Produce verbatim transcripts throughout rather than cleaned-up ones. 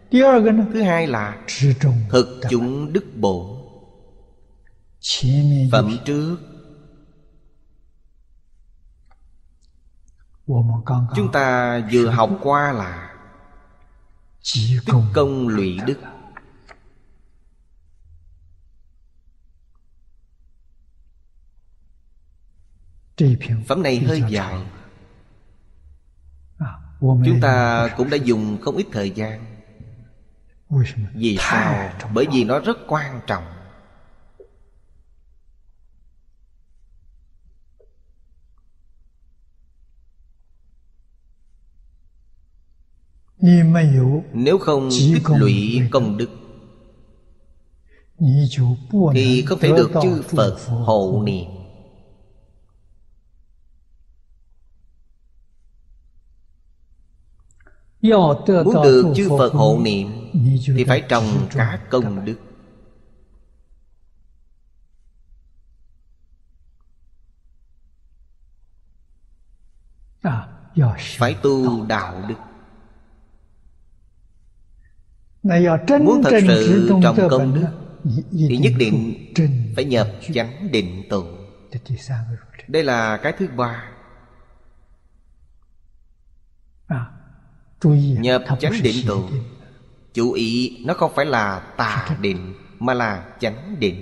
Thứ hai là thực chúng đức bổn. Phẩm trước chúng ta vừa học qua là tích công lũy đức. Phẩm này hơi dài, chúng ta cũng đã dùng không ít thời gian. Vì sao? Bởi vì nó rất quan trọng. Nếu không tích lũy công đức thì không thể được chư Phật hộ niệm. Muốn được chư Phật hộ niệm thì phải trồng cả công đức. Phải tu đạo đức. Muốn thật sự trồng công đức thì nhất định phải nhập chánh định tụ. Đây là cái thứ ba. Nhập chánh định tụ, chú ý nó không phải là tà định mà là chánh định.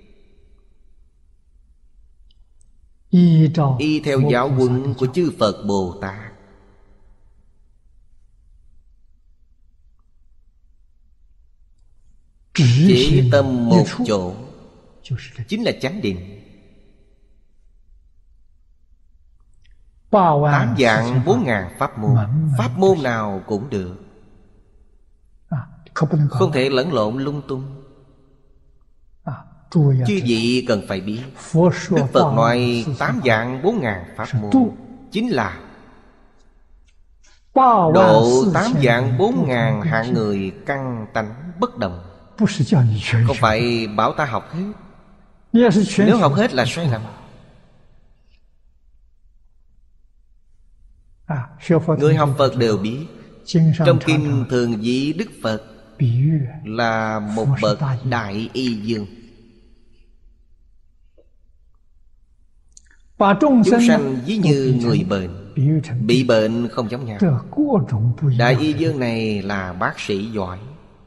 Y theo giáo huấn của chư Phật Bồ Tát. Chỉ tâm một chỗ chính là chánh định. Tám vạn bốn ngàn pháp môn, pháp môn nào cũng được, không thể lẫn lộn lung tung. Chư vị cần phải biết, Đức Phật nói tám vạn bốn ngàn pháp môn chính là độ tám vạn bốn ngàn hạng người căn tánh bất đồng. Không phải bảo ta học hết. Nếu học hết là sai lầm. Người học Phật đều biết, trong kinh thường ví Đức Phật là một bậc đại y dương. Chúng sanh ví như người bệnh, bị bệnh không giống nhau. Đại y dương này là bác sĩ giỏi,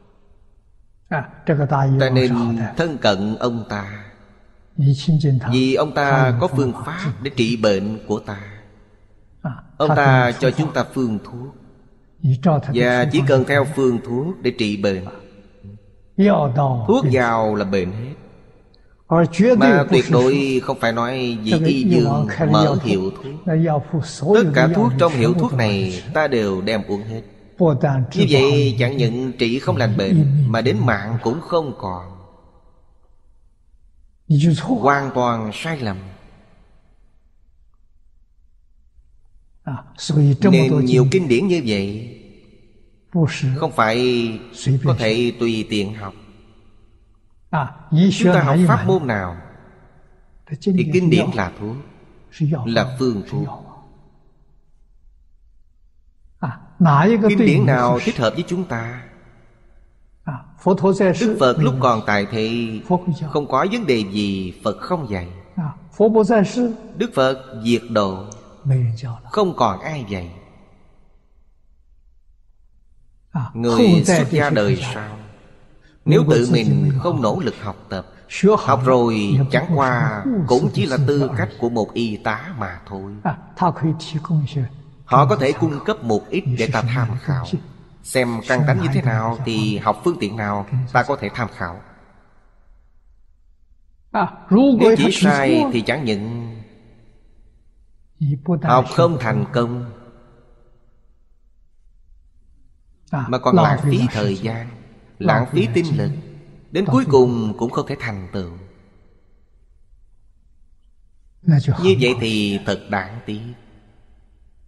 ta nên thân cận ông ta, vì ông ta có phương pháp để trị bệnh của ta. Ông ta cho chúng ta phương thuốc, và chỉ cần theo phương thuốc để trị bệnh. Thuốc vào là bệnh hết. Mà tuyệt đối không phải nói vì y dương mở hiệu thuốc. Tất cả thuốc trong hiệu thuốc này ta đều đem uống hết. Như vậy chẳng những trị không lành bệnh, mà đến mạng cũng không còn. Hoàn toàn sai lầm. Nên nhiều kinh điển như vậy không phải có thể tùy tiện học. Chúng ta học pháp môn nào thì kinh điển là thuốc, là phương thuốc. Kinh điển nào thích hợp với chúng ta? Đức Phật lúc còn tại thị không có vấn đề gì Phật không dạy. Đức Phật diệt độ, không còn ai dạy. Người xuất gia đời sau, nếu tự mình không nỗ lực học tập, học rồi chẳng qua cũng chỉ là tư cách của một y tá mà thôi. Họ có thể cung cấp một ít để ta tham khảo, xem căn tánh như thế nào thì học phương tiện nào ta có thể tham khảo. Nếu chỉ sai thì chẳng những học không thành công, mà còn lãng phí thời gian, lãng phí tinh lực, đến cuối cùng cũng không thể thành tựu. Như vậy thì thật đáng tiếc.